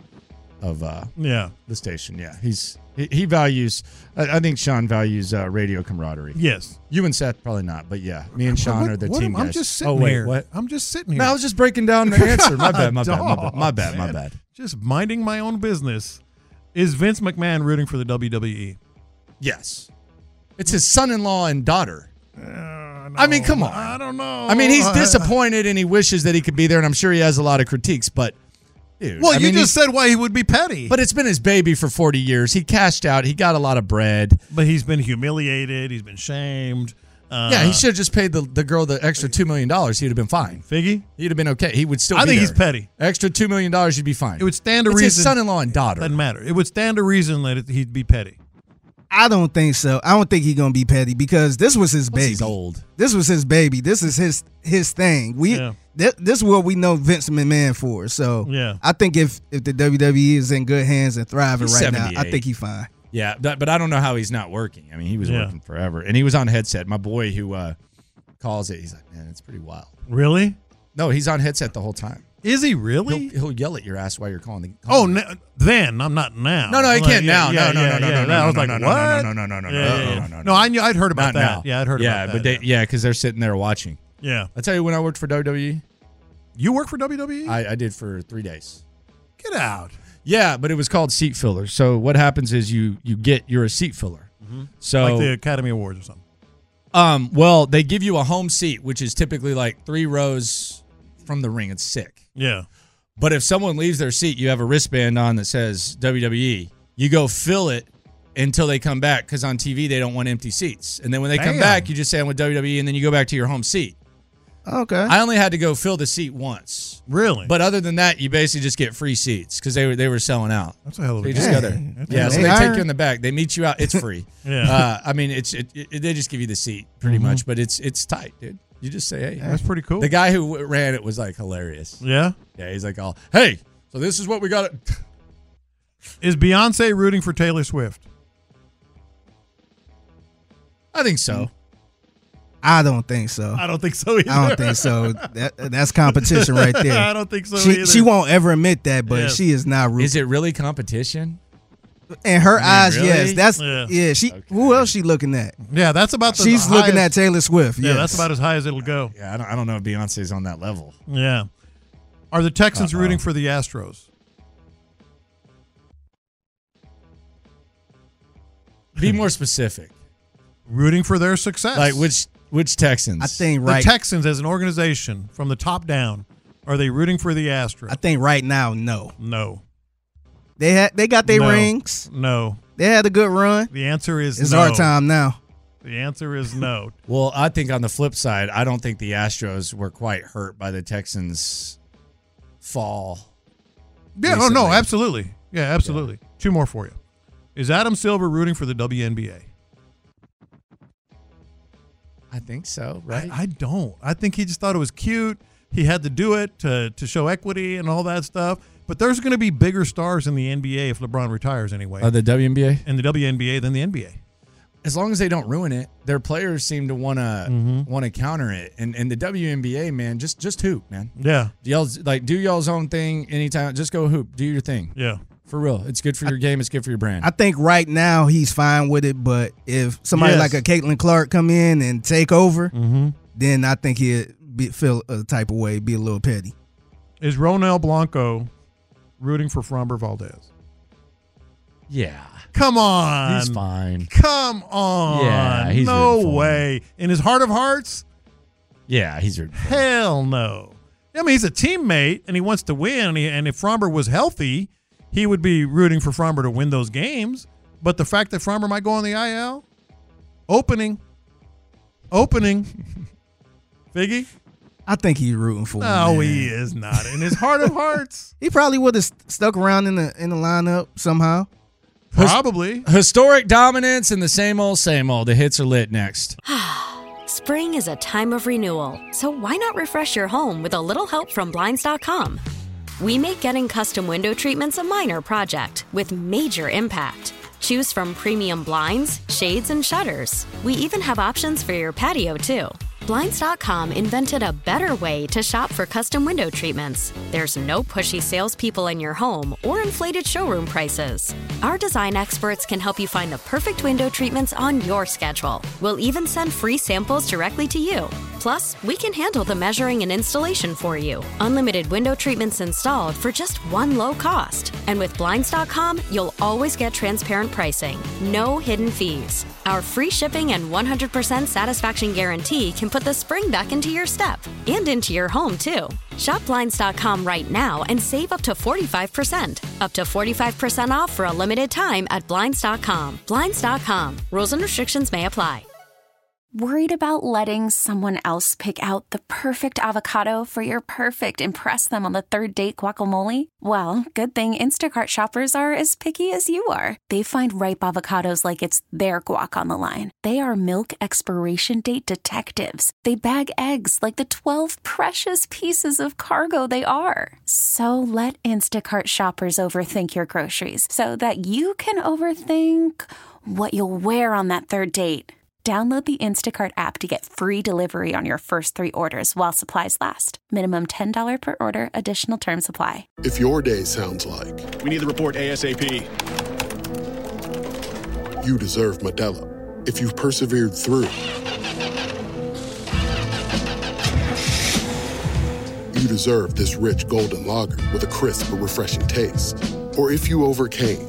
of uh, yeah the station. Yeah, he's he, he values. I, I think Sean values uh, radio camaraderie. Yes, you and Seth probably not, but yeah, me and Sean what, are the what, team I'm guys. just sitting oh wait, here. what? I'm just sitting here. No, I was just breaking down the answer. My bad. My bad. My bad. My bad. My bad. Just minding my own business. Is Vince McMahon rooting for the W W E? Yes. It's his son-in-law and daughter. Uh, no, I mean, come on. I don't know. I mean, he's disappointed and he wishes that he could be there, and I'm sure he has a lot of critiques, but dude. Well, I you mean, just said why he would be petty. But it's been his baby for forty years. He cashed out. He got a lot of bread. But he's been humiliated. He's been shamed. Uh, yeah, he should have just paid the, the girl the extra two million dollars. He'd have been fine. Figgy? He'd have been okay. He would still I be think there. he's petty. Extra two million dollars, you'd be fine. It would stand to it's reason. His son-in-law and daughter. Doesn't matter. It would stand to reason that it, he'd be petty. I don't think so. I don't think he's gonna be petty because this was his baby. He's old. This was his baby. This is his his thing. We Yeah. th- this is what we know Vince McMahon for. So Yeah. I think if if the W W E is in good hands and thriving He's right now, I seventy-eight. think he's fine. Yeah, but, but I don't know how he's not working. I mean, he was Yeah. working forever, and he was on headset. My boy who uh, calls it, he's like, man, it's pretty wild. Really? No, he's on headset the whole time. Is he really? He'll, he'll yell at your ass while you're calling. The, Oh, calling no, then I'm not now. No, no, he Like, can't now. yeah, No, no, yeah, no, no, yeah. no, no, I was no, like, no, no, what? no, no, no, no, Yeah, no, yeah, no, yeah. no, no, No, I knew. I'd heard about Not that. now. Yeah, I'd heard yeah, about but that. they, yeah, because they're sitting there watching. Yeah. I tell you, when I worked for W W E, You work for W W E? I, I did for three days. Get out. Yeah, but it was called seat filler. So what happens is you you get you're a seat filler. So Like the Academy Awards or something. Um, well, they give you a home seat, which is typically like three rows from the ring. It's sick. Yeah. But if someone leaves their seat, you have a wristband on that says W W E. You go fill it until they come back because on T V they don't want empty seats. And then when they come Damn. back, you just say I'm with W W E, and then you go back to your home seat. Okay. I only had to go fill the seat once. Really? But other than that, you basically just get free seats because they were they were selling out. That's a hell of a So you just deal. go there. That's a Yeah, hell so of they a take deal. you in the back. They meet you out. It's free. Yeah. Uh, I mean, it's it, it, they just give you the seat pretty Mhm. much, but it's it's tight, dude. You just say, hey. That's pretty cool. The guy who w- ran it was like hilarious. Yeah? Yeah, he's like, all, hey, so this is what we got. Is Beyonce rooting for Taylor Swift? I think so. I don't think so. I don't think so either. I don't think so. That, that's competition right there. I don't think so she, either. She won't ever admit that, but Yes. she is not rooting. Is it really competition? In her I mean, eyes, really? yes. That's Yeah. yeah. She. Who else she looking at? Yeah, that's about the She's highest- looking at Taylor Swift. Yeah, Yes. that's about as high as it'll go. Yeah, I don't, I don't know if Beyonce's on that level. Yeah. Are the Texans Uh-oh. rooting for the Astros? Be more specific. Rooting for their success. Like which which Texans? I think the right. Texans as an organization from the top down, are they rooting for the Astros? I think right now, no. No. They had. They got their No. rings. No. They had a good run. The answer is It's no. our time now. The answer is no. Well, I think on the flip side, I don't think the Astros were quite hurt by the Texans' fall. Yeah, recently. oh no, absolutely. Yeah, absolutely. Yeah. Two more for you. Is Adam Silver rooting for the W N B A? I think so, right? I, I don't. I think he just thought it was cute. He had to do it to, to show equity and all that stuff. But there's going to be bigger stars in the N B A if LeBron retires anyway. Uh, the W N B A? And the W N B A than the N B A. As long as they don't ruin it, their players seem to want to mm-hmm. want to counter it. And and the W N B A, man, just just hoop, man. Yeah. Y'all's like do y'all's own thing anytime. Just go hoop. Do your thing. Yeah. For real. It's good for your I, game. It's good for your brand. I think right now he's fine with it, but if somebody yes. like a Caitlin Clark come in and take over, mm-hmm. then I think he'd be, feel a type of way, be a little petty. Is Ronel Blanco rooting for Framber Valdez? Yeah. Come on. He's fine. Come on. Yeah, he's no way. In his heart of hearts? Yeah, he's rooting for Hell no. I mean, he's a teammate, and he wants to win, and, he, and if Framber was healthy, he would be rooting for Framber to win those games. But the fact that Framber might go on the I L, opening, opening, Figgy? I think he's rooting for him. No, man. he is not. In his heart of hearts. He probably would have st- stuck around in the in the lineup somehow. Probably. Historic dominance and the same old, same old. The hits are lit next. Spring is a time of renewal, so why not refresh your home with a little help from Blinds dot com? We make getting custom window treatments a minor project with major impact. Choose from premium blinds, shades, and shutters. We even have options for your patio, too. Blinds dot com invented a better way to shop for custom window treatments. There's no pushy salespeople in your home or inflated showroom prices. Our design experts can help you find the perfect window treatments on your schedule. We'll even send free samples directly to you. Plus, we can handle the measuring and installation for you. Unlimited window treatments installed for just one low cost. And with Blinds dot com, you'll always get transparent pricing. No hidden fees. Our free shipping and one hundred percent satisfaction guarantee can put the spring back into your step and into your home, too. Shop Blinds dot com right now and save up to forty-five percent. Up to forty-five percent off for a limited time at Blinds dot com. Blinds dot com. Rules and restrictions may apply. Worried about letting someone else pick out the perfect avocado for your perfect impress them on the third date guacamole? Well, good thing Instacart shoppers are as picky as you are. They find ripe avocados like it's their guac on the line. They are milk expiration date detectives. They bag eggs like the twelve precious pieces of cargo they are. So let Instacart shoppers overthink your groceries so that you can overthink what you'll wear on that third date. Download the Instacart app to get free delivery on your first three orders while supplies last. Minimum ten dollars per order. Additional terms apply. If your day sounds like... We need the report ASAP. You deserve Modelo. If you've persevered through... You deserve this rich golden lager with a crisp but refreshing taste. Or if you overcame...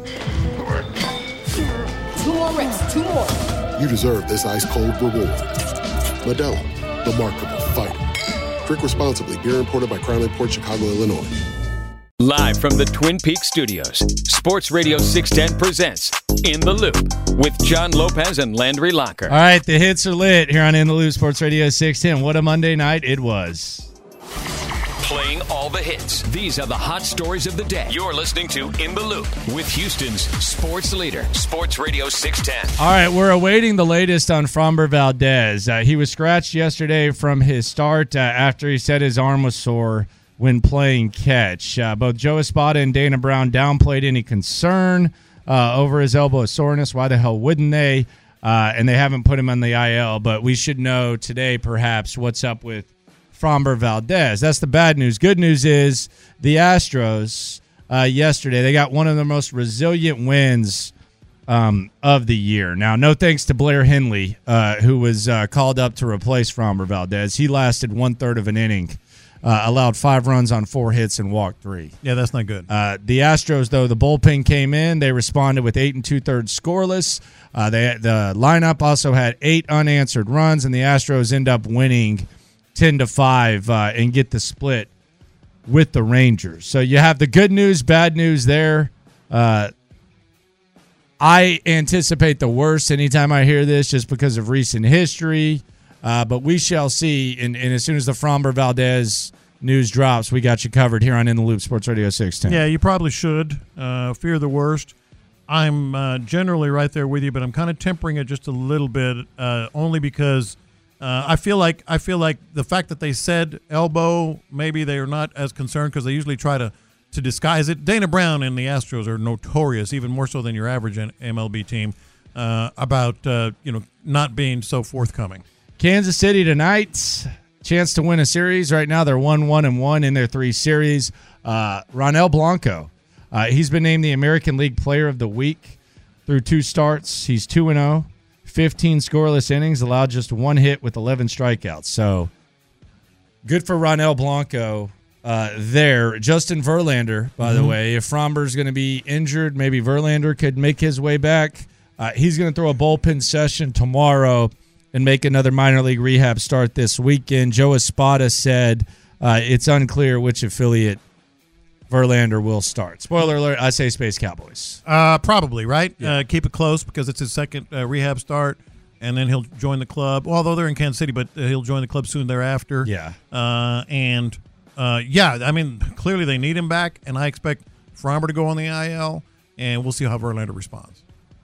Two more reps, two more. You deserve this ice-cold reward. Modelo, the Remarkable Fighter. Drink responsibly. Beer imported by Crown Imports, Chicago, Illinois. Live from the Twin Peaks studios, Sports Radio six ten presents In the Loop with John Lopez and Landry Locker. All right, the hits are lit here on In the Loop, Sports Radio six ten. What a Monday night it was. Playing all the hits. These are the hot stories of the day. You're listening to In the Loop with Houston's sports leader, Sports Radio six ten. All right, we're awaiting the latest on Framber Valdez. Uh, he was scratched yesterday from his start uh, after he said his arm was sore when playing catch. Uh, both Joe Espada and Dana Brown downplayed any concern uh, over his elbow soreness. Why the hell wouldn't they? Uh, and they haven't put him on the I L, but we should know today perhaps what's up with Framber Valdez. That's the bad news. Good news is the Astros uh, yesterday, they got one of the most resilient wins um, of the year. Now, no thanks to Blair Henley, uh, who was uh, called up to replace Framber Valdez. He lasted one-third of an inning, uh, allowed five runs on four hits, and walked three. Yeah, that's not good. Uh, the Astros, though, the bullpen came in. They responded with eight and two-thirds scoreless. Uh, they, the lineup also had eight unanswered runs, and the Astros end up winning ten to five uh, and get the split with the Rangers. So you have the good news, bad news there. Uh, I anticipate the worst anytime I hear this just because of recent history. Uh, but we shall see. And, and as soon as the Framber Valdez news drops, we got you covered here on In the Loop Sports Radio six ten. Yeah, you probably should. Uh, fear the worst. I'm uh, generally right there with you, but I'm kind of tempering it just a little bit, uh, only because uh, I feel like I feel like the fact that they said elbow, maybe they are not as concerned because they usually try to, to disguise it. Dana Brown and the Astros are notorious, even more so than your average M L B team, uh, about uh, you know not being so forthcoming. Kansas City tonight, chance to win a series. Right now they're one one and one in their three series. Uh, Ronel Blanco. Uh, he's been named the American League Player of the Week through two starts. He's two and oh, fifteen scoreless innings, allowed just one hit with eleven strikeouts. So good for Ronel Blanco uh, there. Justin Verlander, by mm-hmm. the way, if Framber's going to be injured, maybe Verlander could make his way back. Uh, he's going to throw a bullpen session tomorrow and make another minor league rehab start this weekend. Joe Espada said uh, it's unclear which affiliate Verlander will start. Spoiler alert, I say Space Cowboys. Uh, probably, right? Yeah. Uh, keep it close because it's his second uh, rehab start, and then he'll join the club. Well, although they're in Kansas City, but he'll join the club soon thereafter. Yeah. Uh, and, uh, yeah, I mean, clearly they need him back, and I expect Framber to go on the I L, and we'll see how Verlander responds.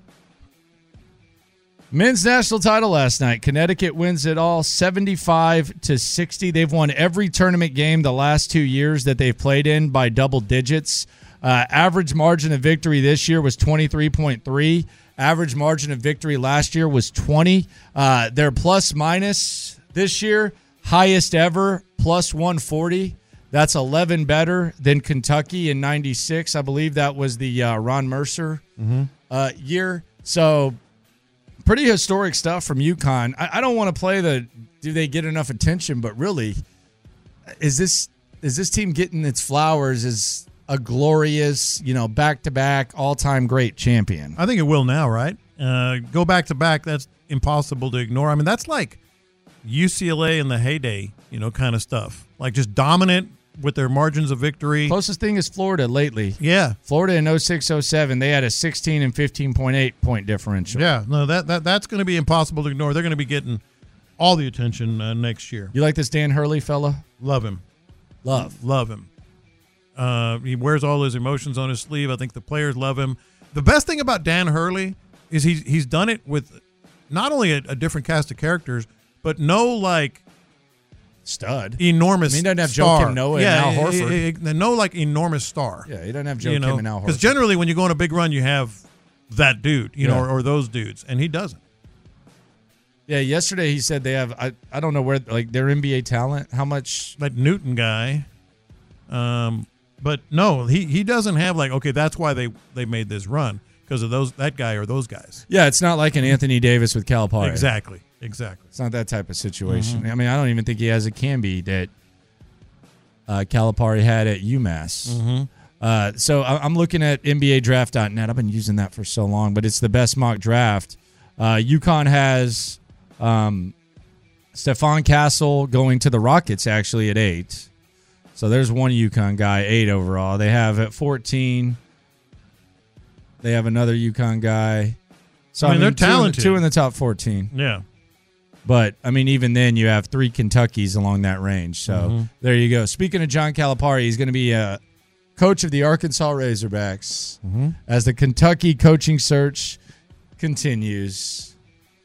Men's national title last night. Connecticut wins it all seventy-five to sixty. They've won every tournament game the last two years that they've played in by double digits. Uh, average margin of victory this year was twenty-three point three. Average margin of victory last year was twenty. Uh, their plus minus this year, highest ever, plus one forty. That's eleven better than Kentucky in ninety-six. I believe that was the uh, Ron Mercer mm-hmm. uh, year. So pretty historic stuff from UConn. I, I don't want to play the do they get enough attention, but really, is this is this team getting its flowers as a glorious, you know, back-to-back all-time great champion? I think it will now, right? Uh, go back-to-back, that's impossible to ignore. I mean, that's like U C L A in the heyday, you know, kind of stuff. Like just dominant with their margins of victory. Closest thing is Florida lately. Yeah. Florida in oh six oh seven, they had a sixteen and fifteen point eight point differential. Yeah, no, that, that that's going to be impossible to ignore. They're going to be getting all the attention uh, next year. You like this Dan Hurley fella? Love him. Love. Love him. Uh, he wears all his emotions on his sleeve. I think the players love him. The best thing about Dan Hurley is he's, he's done it with not only a, a different cast of characters, but no, like, stud, enormous. I mean, he doesn't have star. Joe Kim Noah yeah, and Al Horford. He, he, he, no, like enormous star. Yeah, he doesn't have Joe you Kim know? and Al Horford. Because generally, when you go on a big run, you have that dude, you Yeah. know, or, or those dudes, and he doesn't. Yeah, yesterday he said they have. I, I don't know where like their N B A talent. How much that Newton guy? Um, but no, he he doesn't have like okay. That's why they they made this run because of those that guy or those guys. Yeah, it's not like an Anthony Davis with Calipari. Exactly. Exactly. It's not that type of situation. Mhm. I mean, I don't even think he has a Camby that uh, Calipari had at UMass. Mhm. Uh, so I- I'm looking at N B A draft dot net. I've been using that for so long, but it's the best mock draft. Uh, UConn has um, Stephon Castle going to the Rockets actually at eight. So there's one UConn guy, eight overall. They have at fourteen. They have another UConn guy. So I mean, they're two in the- talented. two in the top fourteen. Yeah. But, I mean, even then, you have three Kentuckys along that range. So Mhm. there you go. Speaking of John Calipari, he's going to be a coach of the Arkansas Razorbacks Mhm. as the Kentucky coaching search continues.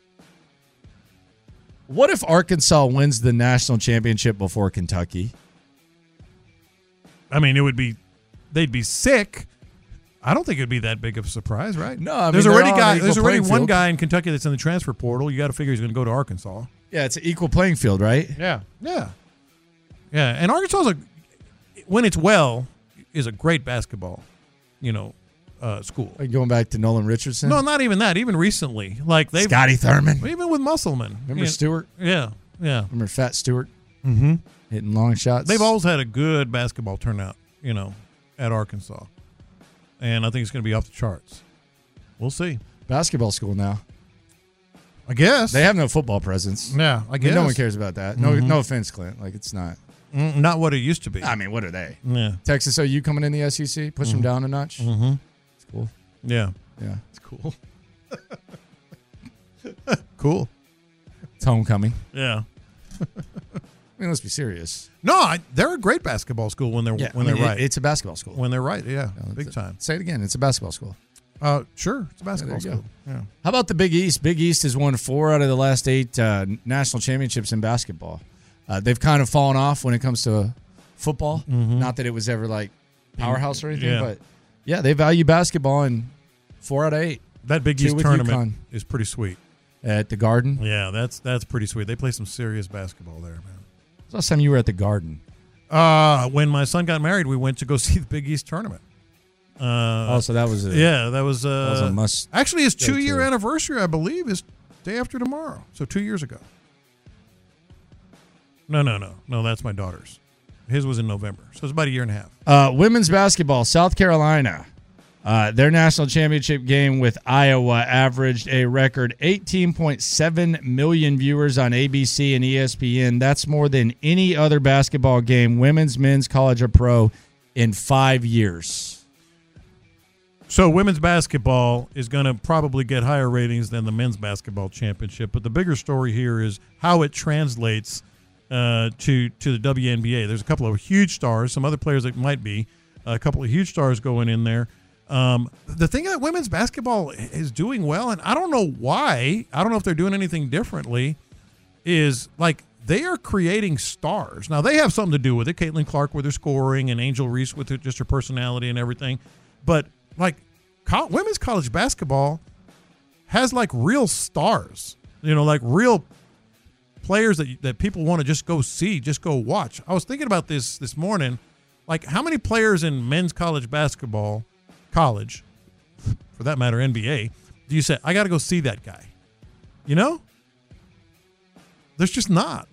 What if Arkansas wins the national championship before Kentucky? I mean, it would be they'd be sick. I don't think it'd be that big of a surprise, right? No, I mean, there's they're already all on guy. an There's equal already playing one field. guy in Kentucky that's in the transfer portal. You got to figure he's going to go to Arkansas. Yeah, it's an equal playing field, right? Yeah, yeah, yeah. And Arkansas is a when it's well is a great basketball, you know, uh, school. Like going back to Nolan Richardson? No, not even that. Even recently, like they Scotty Thurman. even with Musselman. Remember You know, Stewart? Yeah, yeah. Remember Fat Stewart? Mm-hmm. Hitting long shots? They've always had a good basketball turnout, you know, at Arkansas, and I think it's going to be off the charts. We'll see. Basketball school now. I guess They have no football presence. Yeah, I mean, guess no one cares about that. No, Mhm. no offense, Clint. Like it's not. Mm, not what it used to be. I mean, what are they? Yeah. Texas O U coming in the S E C, push them Mhm. down a notch. Mm-hmm. It's cool. Yeah. Yeah. It's cool. Cool. It's homecoming. Yeah. I mean, let's be serious. No, I, they're a great basketball school when they're Yeah, when I mean, they're right. it- it's a basketball school. When they're right, yeah, No, big it's a- time. Say it again. It's a basketball school. Uh, sure, it's a basketball there you school. Yeah. How about the Big East? Big East has won four out of the last eight uh, national championships in basketball. Uh, they've kind of fallen off when it comes to football. Mhm. Not that it was ever like powerhouse or anything, Yeah. but yeah, they value basketball, and four out of eight. That Big Two East with tournament UConn. is pretty sweet. At the Garden? Yeah, that's that's pretty sweet. They play some serious basketball there, man. When's the last time you were at the Garden? Uh, when my son got married, we went to go see the Big East tournament. Uh, Oh, so that was a- yeah, that was, uh, that was a must Actually, his go two year to. anniversary, I believe, is day after tomorrow. So two years ago. No, no, no, no. That's my daughter's. His was in November, so it's about a year and a half. Uh, women's basketball, South Carolina. Uh, their national championship game with Iowa averaged a record eighteen point seven million viewers on A B C and E S P N. That's more than any other basketball game, women's, men's, college, or pro, in five years. So women's basketball is going to probably get higher ratings than the men's basketball championship. But the bigger story here is how it translates uh, to to the W N B A. There's a couple of huge stars, some other players that might be, a couple of huge stars going in there. Um, the thing that women's basketball is doing well, and I don't know why, I don't know if they're doing anything differently, is like they are creating stars. Now, they have something to do with it. Caitlin Clark with her scoring and Angel Reese with her, just her personality and everything. But like co- women's college basketball has like real stars, you know, like real players that that people want to just go see, just go watch. I was thinking about this this morning. Like, how many players in men's college basketball, college, for that matter, N B A, do you say, I got to go see that guy? You know? There's just not.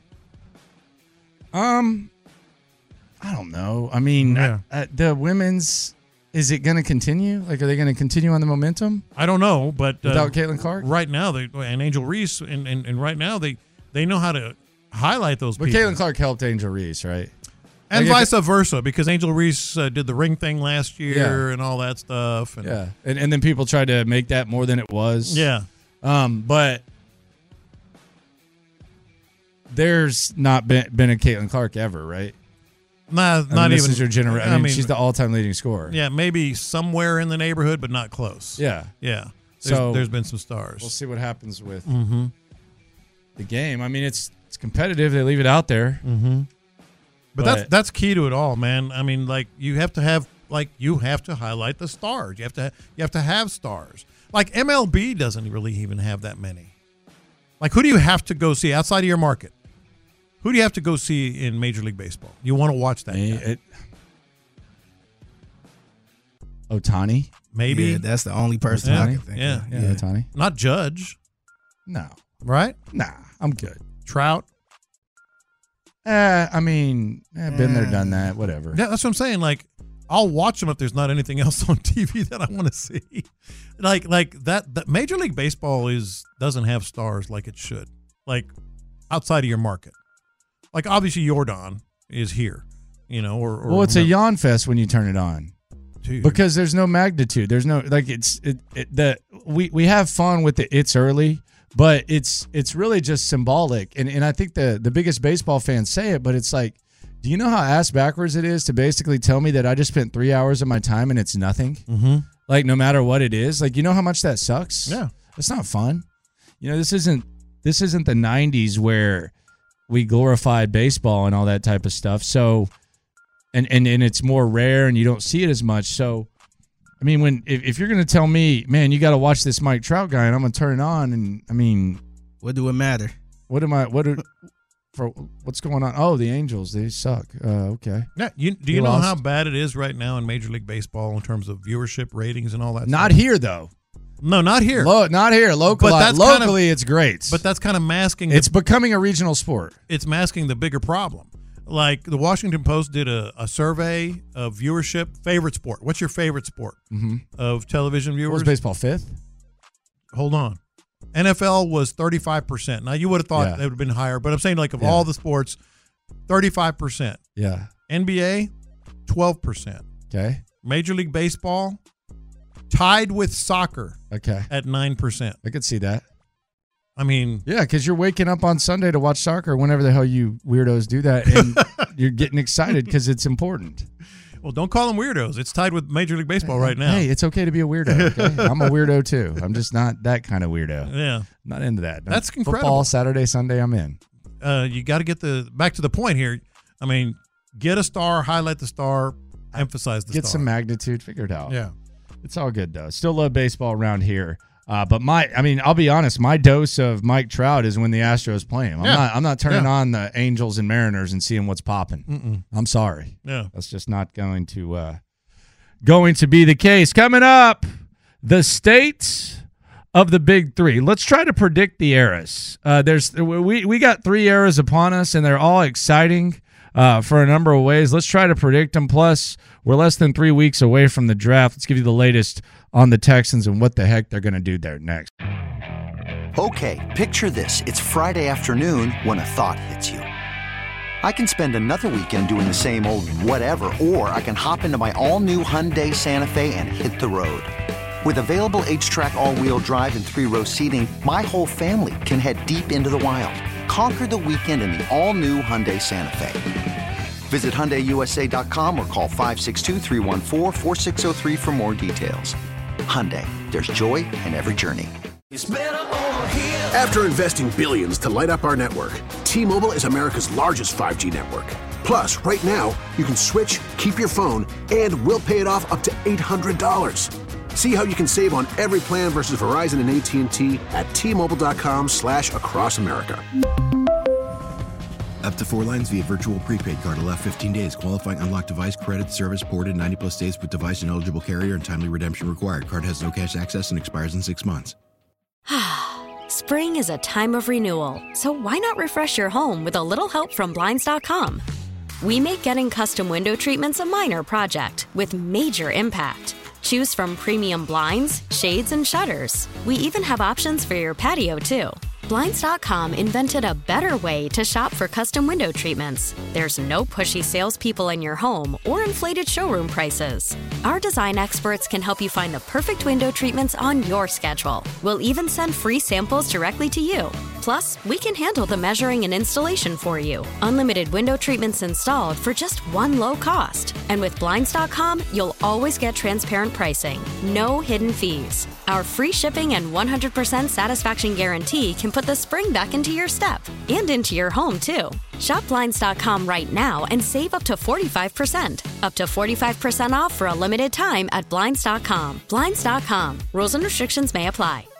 Um, I don't know. I mean, Yeah. uh, uh, the women's, is it going to continue? Like, are they going to continue on the momentum? I don't know, but uh, Without Caitlin Clark? right now, they and Angel Reese, and, and, and right now they they know how to highlight those But people. Caitlin Clark helped Angel Reese, right? And Like, if- vice versa, because Angel Reese uh, did the ring thing last year Yeah. and all that stuff. And Yeah, and and then people tried to make that more than it was. Yeah. um, but there's not been been a Caitlin Clark ever, right? Nah, I mean, not this even is your generation. I, mean, she's the all-time leading scorer. Yeah, maybe somewhere in the neighborhood, but not close. Yeah. Yeah. There's, So there's been some stars. We'll see what happens with Mhm. the game. I mean, it's it's competitive. They leave it out there. Mm-hmm. But, that's that's key to it all, man. I mean, like you have to have like you have to highlight the stars. You have to you have to have stars. Like M L B doesn't really even have that many. Like, who do you have to go see outside of your market? Who do you have to go see in Major League Baseball? You want to watch that guy. It, Ohtani, Maybe Yeah, that's the only person Yeah. I can think Yeah. of. yeah, Ohtani. Not Judge, No, right? nah, I'm good. Trout. Uh, I mean, eh, been there, done that. Whatever. Yeah, that's what I'm saying. Like, I'll watch them if there's not anything else on T V that I want to see. Like, like that, that Major League Baseball is doesn't have stars like it should. Like, outside of your market. Like, obviously, Jordan is here, you know, or, or Well, it's a yawn fest when you turn it on. Dude. Because there's no magnitude. There's no like it's it, it the we we have fun with the it's early, but it's it's really just symbolic. And and I think the the biggest baseball fans say it, but it's like, do you know how ass backwards it is to basically tell me that I just spent three hours of my time and it's nothing? Mm-hmm. Like, no matter what it is, like, you know how much that sucks? Yeah. It's not fun. You know, this isn't this isn't the nineties where we glorified baseball and all that type of stuff. So, and and, and it's more rare and you don't see it as much. So, I mean, when if, if you're going to tell me, man, you got to watch this Mike Trout guy and I'm going to turn it on, and I mean, What do it matter? what am I, what are, for what's going on? Oh, the Angels, they suck. Uh, okay. Yeah, you, do You you know lost. how bad it is right now in Major League Baseball in terms of viewership ratings and all that? Not stuff? here, though. No, not here. Lo- not here. Local, But that's kind of- locally, it's great. But that's kind of masking. it's the, becoming a regional sport. it's masking the bigger problem. Like the Washington Post did a, a survey of viewership, favorite sport. What's your favorite sport Mm-hmm. of television What viewers? was baseball fifth? Hold on. N F L was thirty-five percent. Now, you would have thought Yeah. it would have been higher, but I'm saying, like, of Yeah. all the sports, thirty-five percent. Yeah. N B A, twelve percent. Okay. Major League Baseball, tied with soccer. Okay. At nine percent. I could see that. I mean, yeah, because you're waking up on Sunday to watch soccer whenever the hell you weirdos do that, and you're getting excited because it's important. Well, don't call them weirdos. It's tied with Major League Baseball right now. Hey, it's okay to be a weirdo. Okay? I'm a weirdo too. I'm just not that kind of weirdo. Yeah. Not into that. No. That's incredible. Football, Saturday, Sunday, I'm in. Uh, you got to get the back to the point here. I mean, get a star, highlight the star, emphasize the Get star. some magnitude, figure it out. Yeah. It's all good, though. Still love baseball around here. Uh, but my, I mean, I'll be honest. My dose of Mike Trout is when the Astros play him. I'm Yeah. not. I'm not turning Yeah. on the Angels and Mariners and seeing what's popping. Mm-mm. I'm sorry. Yeah. That's just not going to uh, going to be the case. Coming up, the states of the big three. Let's try to predict the eras. Uh, there's we we got three eras upon us, and they're all exciting uh, for a number of ways. Let's try to predict them. Plus, we're less than three weeks away from the draft. Let's give you the latest on the Texans and what the heck they're going to do there next. Okay, picture this. It's Friday afternoon when a thought hits you. I can spend another weekend doing the same old whatever, or I can hop into my all-new Hyundai Santa Fe and hit the road. With available H-Track all-wheel drive and three-row seating, my whole family can head deep into the wild. Conquer the weekend in the all-new Hyundai Santa Fe. Visit Hyundai U S A dot com or call five six two, three one four, four six zero three for more details. Hyundai, there's joy in every journey. After investing billions to light up our network, T-Mobile is America's largest five G network. Plus, right now, you can switch, keep your phone, and we'll pay it off up to eight hundred dollars. See how you can save on every plan versus Verizon and A T and T at T-Mobile.com slash across America. Up to four lines via virtual prepaid card. Allow fifteen days. Qualifying unlocked device credit service ported ninety plus days with device and eligible carrier and timely redemption required. Card has no cash access and expires in six months. Spring is a time of renewal, so why not refresh your home with a little help from Blinds dot com? We make getting custom window treatments a minor project with major impact. Choose from premium blinds, shades, and shutters. We even have options for your patio, too. Blinds dot com invented a better way to shop for custom window treatments. There's no pushy salespeople in your home or inflated showroom prices. Our design experts can help you find the perfect window treatments on your schedule. We'll even send free samples directly to you. Plus, we can handle the measuring and installation for you. Unlimited window treatments installed for just one low cost. And with Blinds dot com, you'll always get transparent pricing. No hidden fees. Our free shipping and one hundred percent satisfaction guarantee can put the spring back into your step and into your home, too. Shop Blinds dot com right now and save up to forty-five percent. Up to forty-five percent off for a limited time at Blinds dot com. Blinds dot com. Rules and restrictions may apply.